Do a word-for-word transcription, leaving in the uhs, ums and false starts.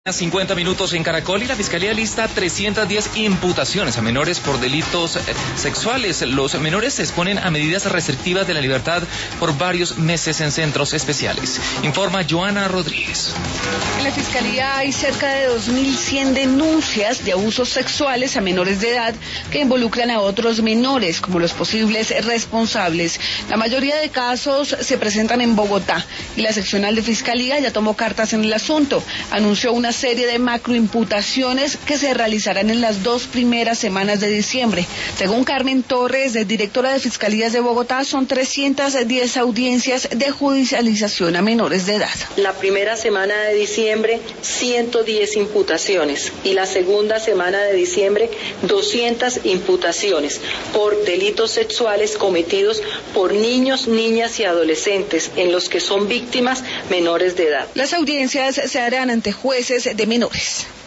cincuenta minutos en Caracol y la Fiscalía lista trescientas diez imputaciones a menores por delitos sexuales. Los menores se exponen a medidas restrictivas de la libertad por varios meses en centros especiales. Informa Joana Rodríguez. En la Fiscalía hay cerca de dos mil cien denuncias de abusos sexuales a menores de edad que involucran a otros menores como los posibles responsables. La mayoría de casos se presentan en Bogotá y la seccional de Fiscalía ya tomó cartas en el asunto. Anunció una serie de macroimputaciones que se realizarán en las dos primeras semanas de diciembre. Según Carmen Torres, directora de Fiscalías de Bogotá, son trescientas diez audiencias de judicialización a menores de edad. La primera semana de diciembre, ciento diez imputaciones y la segunda semana de diciembre, doscientas imputaciones por delitos sexuales cometidos por niños, niñas y adolescentes en los que son víctimas menores de edad. Las audiencias se harán ante jueces de menores.